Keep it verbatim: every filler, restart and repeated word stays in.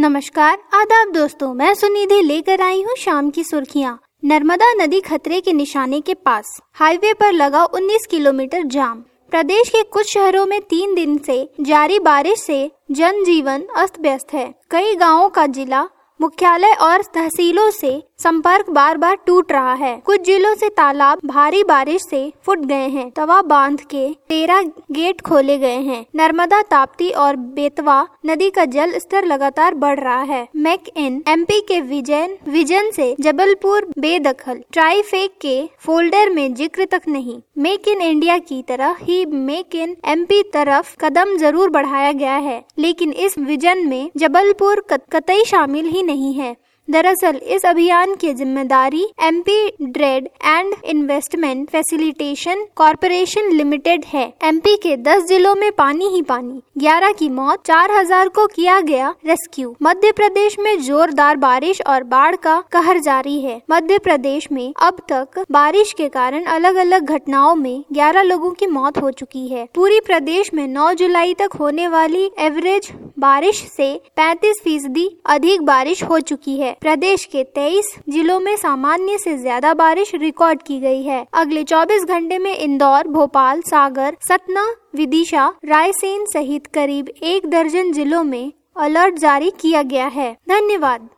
नमस्कार, आदाब दोस्तों, मैं सुनिधि लेकर आई हूँ शाम की सुर्खियाँ। नर्मदा नदी खतरे के निशाने के पास, हाईवे पर लगा उन्नीस किलोमीटर जाम। प्रदेश के कुछ शहरों में तीन दिन से जारी बारिश से जनजीवन अस्त व्यस्त है। कई गांवों का जिला मुख्यालय और तहसीलों से संपर्क बार बार टूट रहा है। कुछ जिलों से तालाब भारी बारिश से फूट गए हैं। तवा बांध के तेरह गेट खोले गए हैं। नर्मदा, ताप्ती और बेतवा नदी का जल स्तर लगातार बढ़ रहा है। मेक इन एमपी के विजन विजन से जबलपुर बेदखल, ट्राइफेक के फोल्डर में जिक्र तक नहीं। मेक इन इंडिया की तरह ही मेक इन एमपी तरफ कदम जरूर बढ़ाया गया है, लेकिन इस विजन में जबलपुर कतई शामिल ही नहीं है। दरअसल इस अभियान की जिम्मेदारी MP trade and investment facilitation corporation limited है। एमपी के दस जिलों में पानी ही पानी, ग्यारह की मौत, चार हज़ार को किया गया रेस्क्यू। मध्य प्रदेश में जोरदार बारिश और बाढ़ का कहर जारी है। मध्य प्रदेश में अब तक बारिश के कारण अलग अलग घटनाओं में ग्यारह लोगों की मौत हो चुकी है। पूरी प्रदेश में नौ जुलाई तक होने वाली एवरेज बारिश से पैंतीस फीसदी अधिक बारिश हो चुकी है। प्रदेश के तेईस जिलों में सामान्य से ज्यादा बारिश रिकॉर्ड की गई है। अगले चौबीस घंटे में इंदौर, भोपाल, सागर, सतना, विदिशा, रायसेन सहित करीब एक दर्जन जिलों में अलर्ट जारी किया गया है। धन्यवाद।